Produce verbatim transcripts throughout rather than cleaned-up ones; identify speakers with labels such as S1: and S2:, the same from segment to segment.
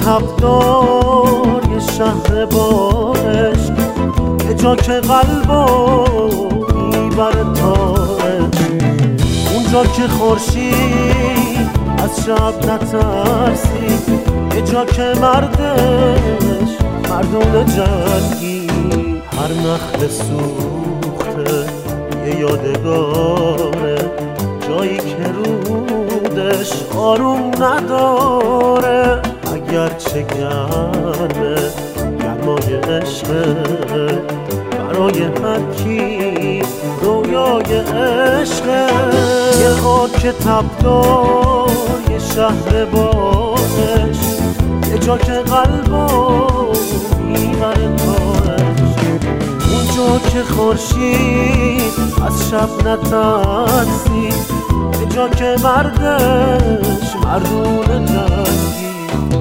S1: تبدار یه شهر با عشق، یه جا که قلبو میبره تا عشق، اونجا که خورشید از شب نترسی، یه جا که مردش مردون جنگی. هر نخل سوخته یه یادگاره، جایی که رودش آروم نداره. اگر چه گرمه گرمای عشقه، برای هر کی رویای عشقه. یه خاک تبدار یه شهر با عشق، یه جا که قلبو میبره تا عشق، اونجا که خورشید از شب نترسی، یه جا که مردش مردون جنگی.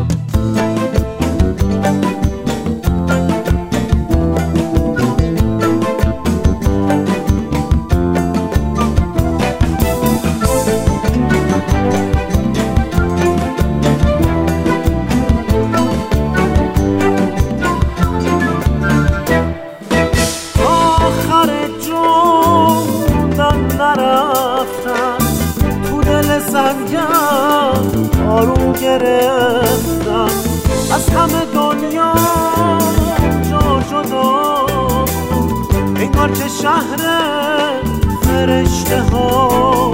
S1: تو دل سنگم آروم گرفتم، از همه دنیا جا جدا، انگار که شهر فرشته ها.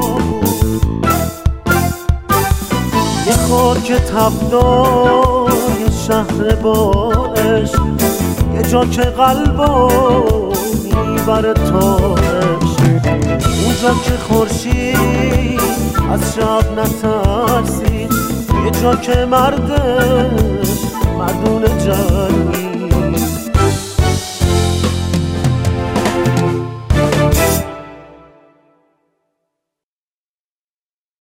S1: یه خاک تبدار یه شهر با عشق، یه جا که قلبو میبره تا عشق، اونجا که خورشید از شب نترسید، یه جا که مردش مردون جنگی.